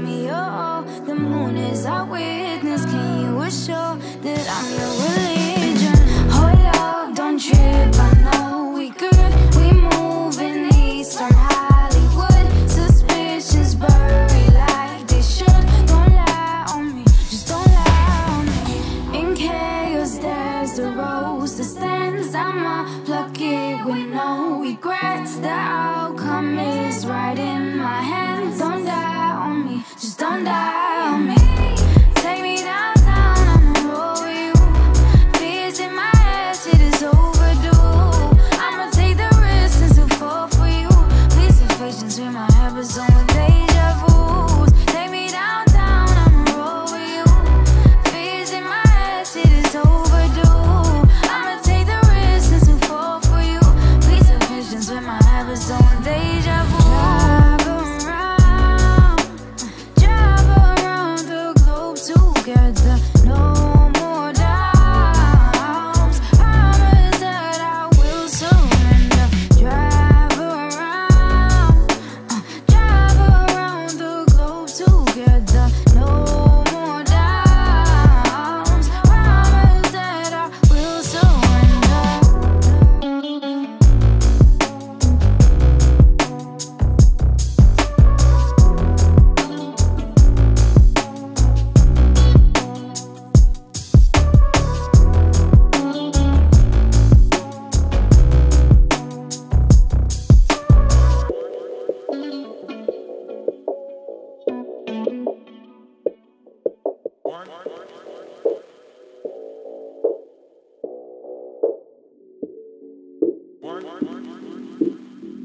me your all. The moon is our witness. Can you assure that I'm your religion? Hold up, don't trip, I know we good. We moving east from Hollywood. Suspicions buried like they should. Don't lie on me, just don't lie on me. In chaos there's the rose that stands. I'ma pluck it with no regrets. The outcome is right in my hands. Don't die on me, just don't die on me. Take me downtown, I'ma roll with you. Fears in my head, shit is overdue. I'ma take the risk and still fall for you. Please have patience with my habits on with deja vu. Take me downtown, I'ma roll with you. Fears in my head, shit is overdue. I'ma take the risk and still fall for you. Please have patience with my habits on with deja vu. Drive around the globe together, no more doubts. Promise that I will surrender. Drive around the globe together, no more doubts. Promise that I will surrender.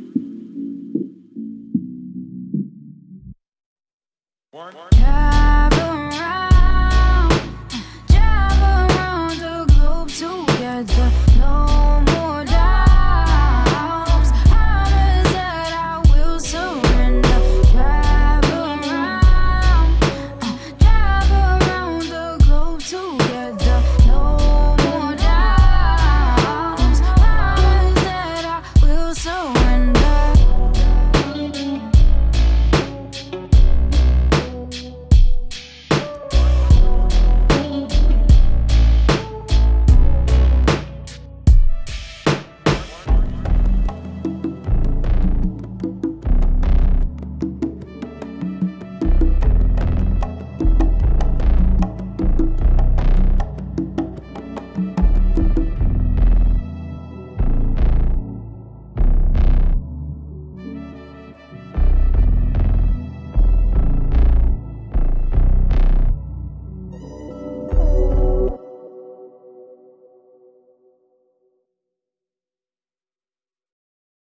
One.